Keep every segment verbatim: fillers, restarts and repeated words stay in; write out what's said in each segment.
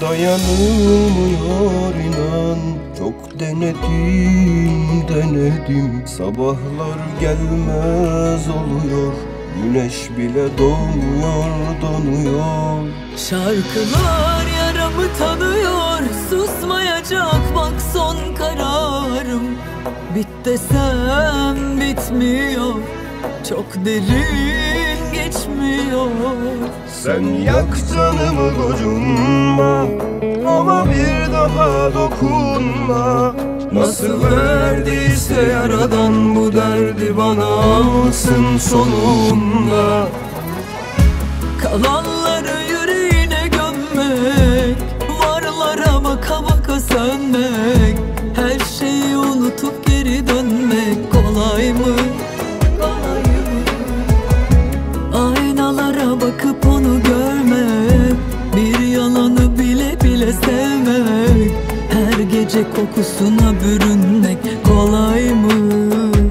dayanılmıyor inan. Çok denedim denedim, sabahlar gelmez oluyor. Güneş bile doğmuyor donuyor. Şarkılar yaramı tanıyor, susmayacak bak son kararım. Bit desem bitmiyor, çok derin geçmiyor. Sen yak canımı gocunma, ama bir daha dokunma. Nasıl verdiyse yaradan bu derdi bana alsın sonunda. Kalanları yüreğine gömmek, varlara baka baka sönmek. Her şeyi unutup geri dönmek kolay mı? Kolay mı? Aynalara bakıp onu görmek, bir yalanı bile bile sevmek. Her gece kokusuna bürünmek kolay mı?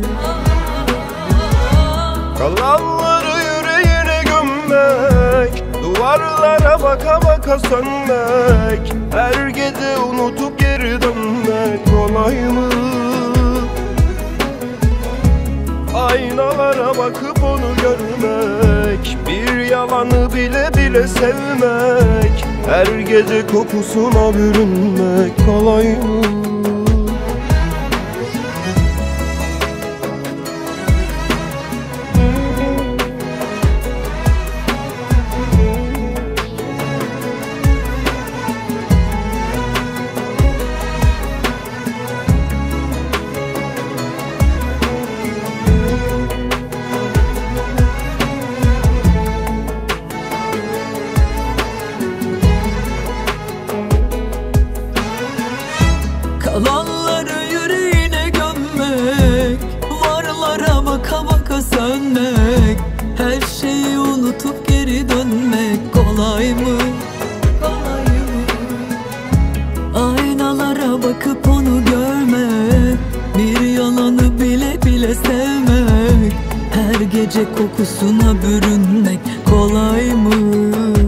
Kalanları yüreğine gömmek, duvarlara baka baka sönmek. Her gece unutup geri dönmek kolay mı? Aynalara bakıp onu görmek, bir yalanı bile bile sevmek. Her gece kokusuna bürünmek kolay mı? Kalanları yüreğine gömmek, varlara baka baka sönmek. Her şeyi unutup geri dönmek kolay mı? Kolay mı? Aynalara bakıp onu görmek, bir yalanı bile bile sevmek. Her gece kokusuna bürünmek kolay mı?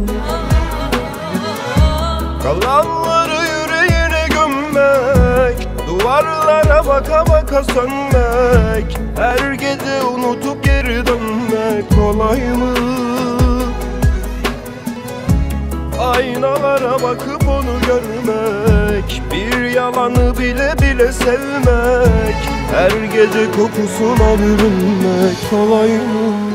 Kalanları yüreğine gömmek, duvarlara baka baka sönmek. Her gece unutup geri dönmek kolay mı? Aynalara bakıp onu görmek, bir yalanı bile bile sevmek. Her gece kokusuna bürünmek kolay mı?